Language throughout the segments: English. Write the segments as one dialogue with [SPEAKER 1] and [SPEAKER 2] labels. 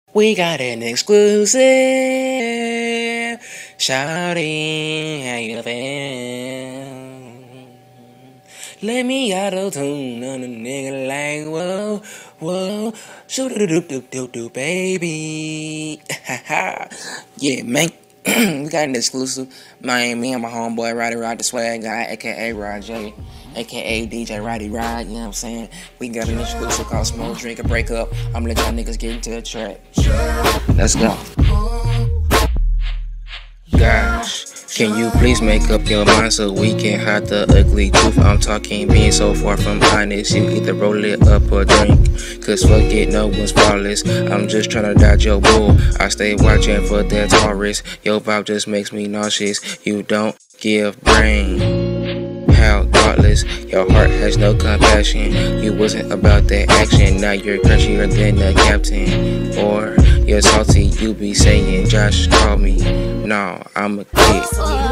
[SPEAKER 1] We got an exclusive. Shawty, how you feel? Let me auto-tune on a nigga like whoa, whoa. Shoot-a-doop-doop-doop-doop, baby. Yeah, man. We got an exclusive. Me and my homeboy Roddy Rod the Swag Guy, aka Rod J, aka DJ Roddy Rod, you know what I'm saying? We got an exclusive called Smoke Drink a Breakup. I'm gonna let y'all niggas get into the track. Let's go. Gosh, can you please make up your mind so we can hide the ugly truth? I'm talking being so far from honest. You either roll it up or drink, cause fuck it, no one's flawless. I'm just tryna dodge your bull. I stay watching for that Taurus. Your vibe just makes me nauseous. You don't give brain. How thoughtless, your heart has no compassion. You wasn't about that action, now you're crunchier than the captain. Or you're salty, you be saying Josh call me. No, I'm a kid.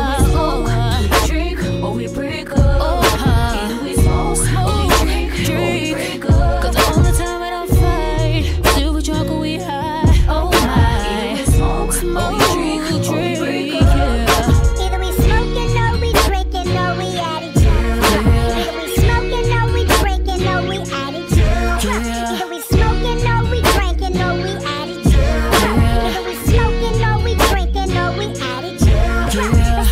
[SPEAKER 2] Drink or we break up. Either we smoke or we drink or we break up. Cause all the time I don't fight. Silver drunk or we high. Oh my. Either we smoke or we drink or we break up.
[SPEAKER 3] Either we smoking or we drinking or we at each other. Either we smoking or we drinking or we at each other. Either we smoking or we drinking or we at each other. Either we smoking or we drinking or we at each other. Let's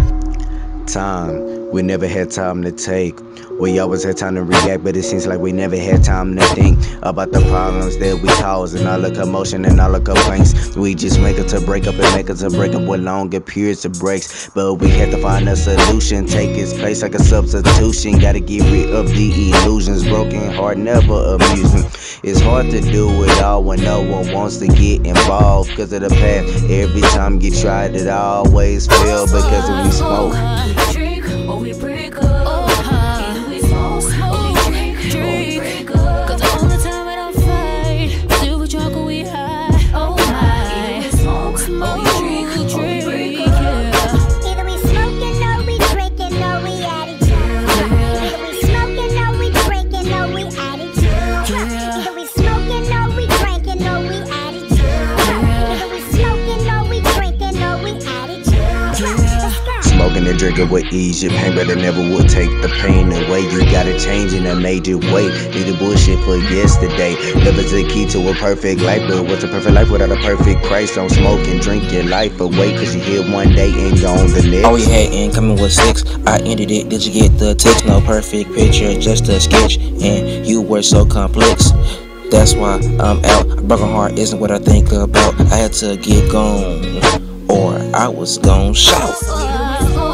[SPEAKER 3] go.
[SPEAKER 4] Time. We never had time to take. We always had time to react, but it seems like we never had time to think about the problems that we cause and all the commotion and all the complaints. We just make it to break up and make it to break up with longer periods of breaks. But we had to find a solution, take its place like a substitution. Gotta get rid of the illusions, broken heart never amusing. It's hard to do it all when no one wants to get involved. Cause of the past, every time you tried it always failed because we smoke.
[SPEAKER 2] Drink or we break up. Either we smoke or we drink or we break up. Cause all the time I don't fight. Silver drunk or we high. Oh my. Either we smoke or we drink or we break up.
[SPEAKER 3] Either we smoking or we drinking or we at each other. Either we smoking or we drinking or we at each other. Either we smoking or we drinking or we at each other. Either we smoking or we drinking or we at each other. Let's go.
[SPEAKER 4] Smoking and drinking would ease your pain, but it never would take the pain away. You gotta change in a major way. Need the bullshit for yesterday. Love is the key to a perfect life, but what's a perfect life without a perfect Christ? Don't smoke and drink your life away, cause you're here one day and gone the next.
[SPEAKER 1] All we had incoming was 6. I ended it. Did you get the text? No perfect picture, just a sketch. And you were so complex. That's why I'm out. A broken heart isn't what I think about. I had to get gone, or I was gon' shout.